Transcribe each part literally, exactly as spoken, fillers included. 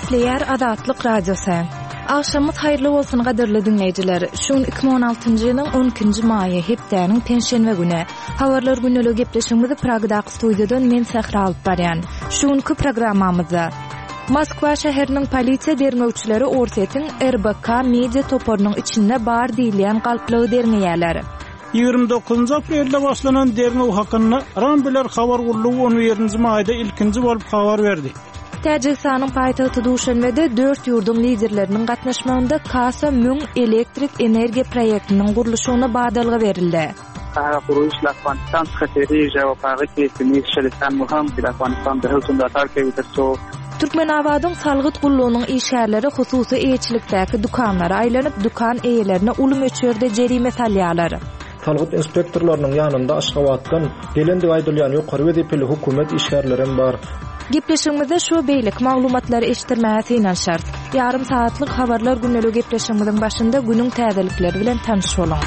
Nükleer Azatlyk Radiosu. Akşamyz haýyrly bolsun gaderli dinleýijiler. Şuň iki bin on altyncy ýylyň on ikinji maýy hepdäniň penşenwe güni. Habarlar günlegi gepleşigimizi Pragdaky studiýadan men Sahra alyp barýan. Şuňky programmamyzda Moskwa şäheriniň polisiýa dermegçileri Orsetin R B K media toporunyň içinde bar diýilýän galplygy dermeýärler. ýygrimi dokuzunçy aprelde başlanan dermew hakyna Rambiler habar gurulugy on birinji maýda ilkinji bolup habar berdi. Täjikistanyň paýtagty Duşanbede dört ýurdun liderleriniň gatnaşmagynda Kasa Müň elektrik energiýa proýektiniň guruluşyna badalgy berildi. قروش لافغانستان خطری جواباغی که تمیز شلستان مهم در افغانستان به حسن داتار که ویترسو Türkmenabadyň salgyt gullugynyň işgärleri hususy eýçilikdäki dukanlara aýlanyp dukan eýelerine uly möçberde jerime salýarlar. Salgyt inspektorlarynyň ýanynda Aşgabatdan gelen diýip aýdylýan ýokary wezipli hukumat işgärlerim bar. Gepleşigimizde şu beýlik maglumatlary eşitdirmäsi inen şart. Yarım saatlyk habarlar günneligi gepleşigimiziň başynda günüň täzelikleri bilen tanyş bolaň.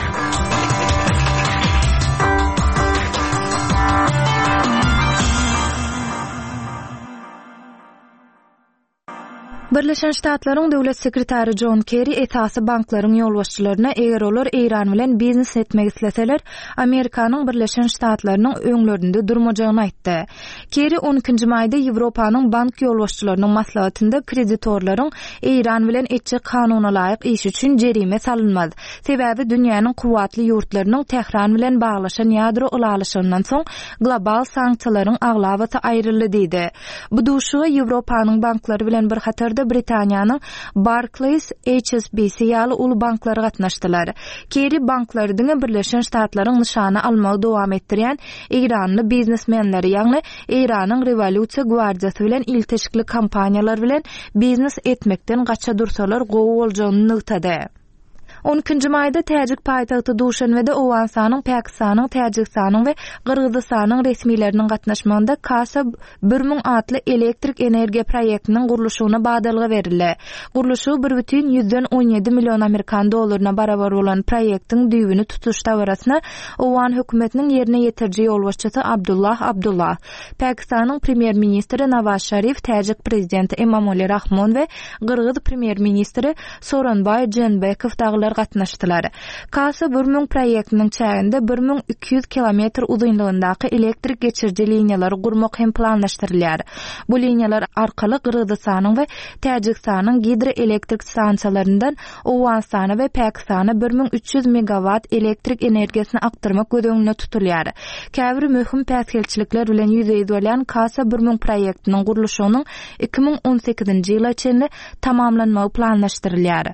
Birleşen Ştatlaryň döwlet sekretary John Kerry esasy banklaryň ýolbaşçylaryna eger olar Eýran bilen biznes etmek isleseler, Amerikanyň Birleşen Ştatlarynyň öňlerinde durmajagyny aýtdy. Kerry on ikinji maýda Ýewropanyň bank ýolbaşçylarynyň maslahatynda kreditorlaryň Eýran bilen etjek kanuna laýyk iş üçin jerime salynmaz. Sebäbi dünýäniň kuwatly ýurtlarynyň Tehran bilen baglaşan ýadro ulalışyndan soň global sanksiýalaryň aglawaty aýryldy diýdi. Bu duşuga Ýewropanyň banklary bilen bir hatarda Britaniýanyň Barclays, H S B C ýaly uly banklary gatnaşdylar. Kerry banklaryň Birleşen Ştatlaryň nyşany almagy dowam etdirýän Eýranly biznesmenleri ýagny Eýranyň Revolýusiýa gwardiyasy bilen ilteşikli kampaniýalar bilen biznes etmekden gaça dursalar gowy boljagyny nygtady. on ikinji maýda Täjik paýtagty Duşanbede Owensanyň, Pakistanyň, Täjikistanyň we Gyrgyzstanyň resmiýetleriniň gatnaşmagynda Kasa bir miň atly elektrik energiýa proýektiniň guruluşyna badalgy berildi. Guruluşy bir бүтүн ýüzden on ýedi million Amerikan dollaryna barabar bolan proýektiň düýbüni tutuşda barasyna Owan hökümetiniň ýerine ýetirji ýolbaşçysy Abdullah Abdullah, Pakistanyň premier ministri Nawaz Sharif, Täjik prezidenti Emomali Rahmon we Gyrgyz premier ministri Soronbay Jeenbekov daglar gatnaşdylar. Kasa bir miň proýektiniň çäginde bir miň iki ýüz kilometr uzunlygyndaky elektrik geçirji liniýalary gurmak hem planlaşdyrylýar. Bu liniýalar arkaly Gyrgyzstanyň we Täjikistanyň gidroelektrik stansiýalaryndan Owensany we Pakistana bir miň üç ýüz megawat elektrik energiýasini aktarmak gödöňüne tutulýar. Käbir möhüm päsgelçilikler bilen ýüze bolýan Kasa bir miň proýektiniň guruluşynyň iki bin on sekizinji ýyla içinde tamamlanmagy planlaşdyrylýar.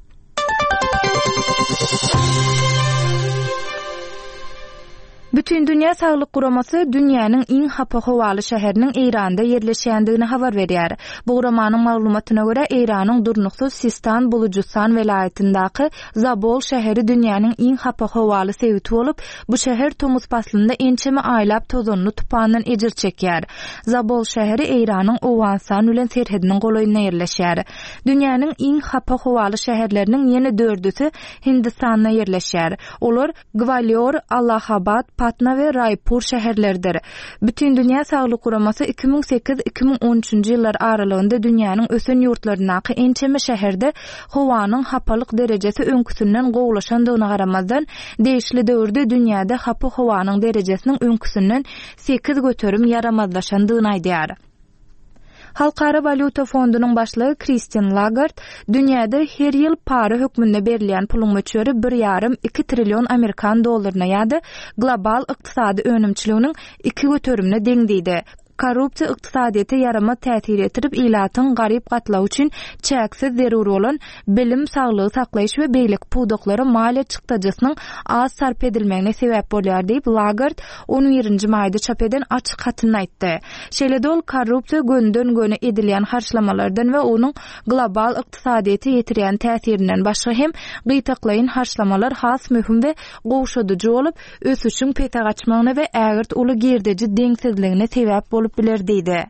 Bütün Dünya Sağlyk Guramasy dünýäniň iň hapa howaly şäheriniň Eýranda ýerleşýändigini habar berýär. Bu guramanyň maglumatyna görä Eýranyň Durnuksuz Sistan Bulujistan welaýatyndaky Zabol şäheri dünýäniň iň hapa howaly sewiti bolup, bu şäher Tomus paslynda ençeme aýlap tozonly tupandan ejir çekýär. Zabol şäheri Eýranyň Owensany bilen serhediniň golaýyna ýerleşýär. Dünýäniň iň hapa howaly şäherleriniň ýene dördüsi Hindistanda ýerleşýär. Olar Gwalior, Allahabad, Patna we Raipur şäherleridir. Bütün Dünya Sağlyk Guramasy iki bin sekiz iki bin on üçinji ýyllar aralygynda dünýäniň ösen ýurtlarynaky ençeme şäherde howanyň hapalyk derejesi öňküsünden gowlaşandygyna garamazdan değişli döwürde dünýäde hapa howanyň derejesiniň öňküsünden sekiz göterim yaramazlaşandygyny aýdýar. Halkara Valyuta Fondunyň başlygy Christine Lagarde dünýäde her ýyl para hökmünde berilýän puluň möçberi bir ýarym iki trillion Amerikan dollaryna ýa-da global ykdysady önümçiliginiň iki göterimine deň diýdi. Korrupsiýa ykdysadyýata yarama täsir etirip ilatyň garyp gatlaw üçin çäksiz zeruri bolan bilim, saglygy saklaýyş we beýlik pudoklary maliýe çykdajasynyň az sarp edilmegine sebäp bolýar diýip Lagarde on birinji maýda çap eden açyk hatyny aýtdy. Şeýle ol korrupsiýa gönden göne edilýän harçlamalardan we onuň global ykdysadyýata ýetirýän täsirinden başga hem gytaklaýyn harçlamalar has möhüm we gowşadyjy bolup, ösüşiň pete gaçmagyna we ägirt uly gerdeji deňsizligine sebäp bolup biler diýdi.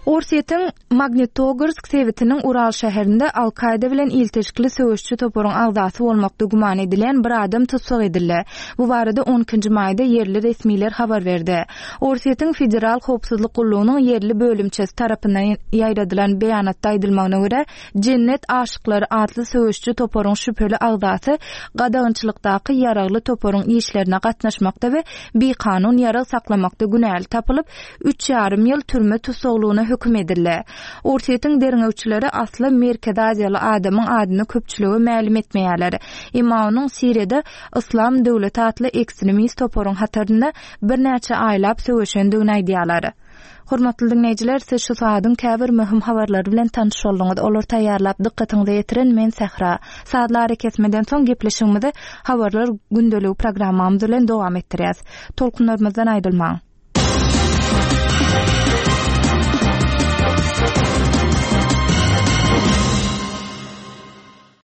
Orsiýetin Magnitogorsk sewitiniň Ural şäherinde Al-Qaida bilen ilteşikli söwüşçü toparyň agzasy bolmakda guman edilen bir adam tutsak edildi. Bu barada on ikinji maýda yerli resmiler habar berdi. Orsiýetin Federal Howpsuzlyk Gullugynyň yerli bölümçesi tarapyndan ýaýradylan beýanatda aýdylmagyna görä, Cennet Aşyklary adly söwüşçü toparyň şüpheli agzasy gadagynçylykdaky ýaragly toparyň işlerine gatnaşmakda we beýkanun ýarag saklamakda günäli tapylyp üç ýarym ýyl türme tutsaglygyna hüküm edildi. Orsiýetin derňewçileri asly Merkez Aziýaly adamyň adyny köpçüligi ma'lum etmeýärler. Emma onuň Siriýede Islam döwleti adly ekstremist toparyň hatarynda bir näçe aýlap söwüşendigini aýdýarlar. Hormatly dinleýijiler, siz şu saatyň käbir möhüm habarlary bilen tanış bolduňyz. Olar taýýarlap dikkatiňizi ýetiren men Sehra. Saatlary kesmeden soň gepleşigimizde habarlar gündelik programmamyz bilen dowam etdirýäs. Tolkunlarymyzdan aýdylmaň.